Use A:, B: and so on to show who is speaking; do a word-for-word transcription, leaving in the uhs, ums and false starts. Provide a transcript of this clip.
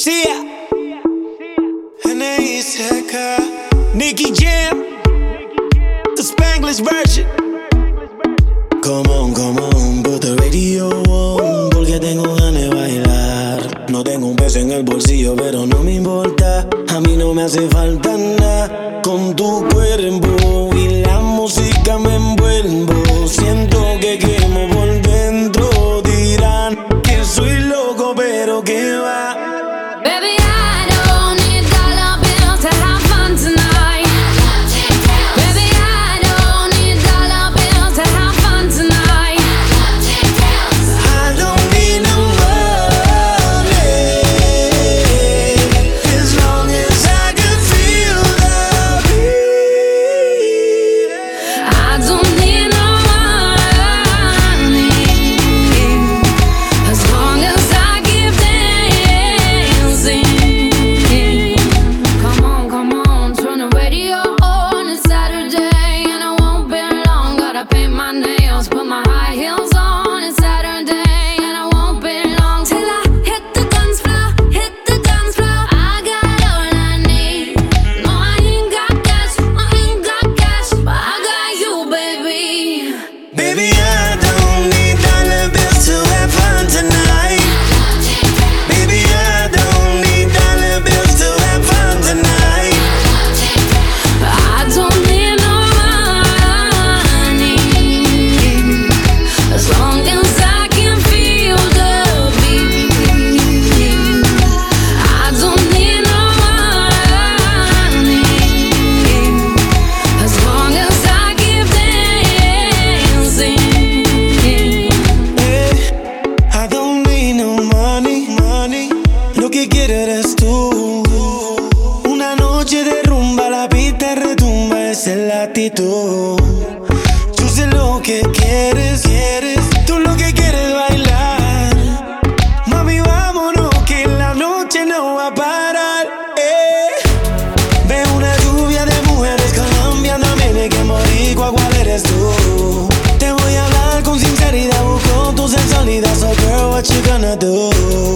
A: Sia, N A E C K, Nicky Jam, the Spanglish version. Come on, come on, put the radio on, porque tengo ganas de bailar. No tengo un peso en el bolsillo, pero no me importa. A mí no me hace falta nada. Con tu cuerpo y la música me envuelvo. Siento que quemo por dentro. Dirán que soy loco, pero que va.
B: Baby, I don't need dollar bills to have fun tonight. Baby, I don't need dollar bills to have fun tonight.
A: I don't need no money, as long as I can feel the beat.
B: I don't need no money, as long as I keep dancing. Come on, come on, turn the radio on. It's Saturday and I won't be long. Gotta paint my nails, put my high heels on. It's Saturday and I won't be long till I hit the dance floor, hit the dance floor. I got all I need. No, I ain't got cash, I ain't got cash, but I got you, baby.
A: Baby, I don't need dollar bills to have fun tonight. Baby, I don't need dollar bills to have fun tonight.
B: I don't need no money, as long as I can feel the beat. I don't need no money, as long as I keep dancing.
A: Eh, I don't need no money, money. Lo que quiero eres tú. Una noche de rumba, la pista retumba, esa es la actitud. Yo sé lo que quieres, quieres. Tú lo que quieres bailar. Mami, vámonos que la noche no va a parar. Eh. Veo una lluvia de mujeres colombianas, que moricua, ¿cuál eres tú? Te voy a hablar con sinceridad, busco tu sensualidad. So girl, what you gonna do?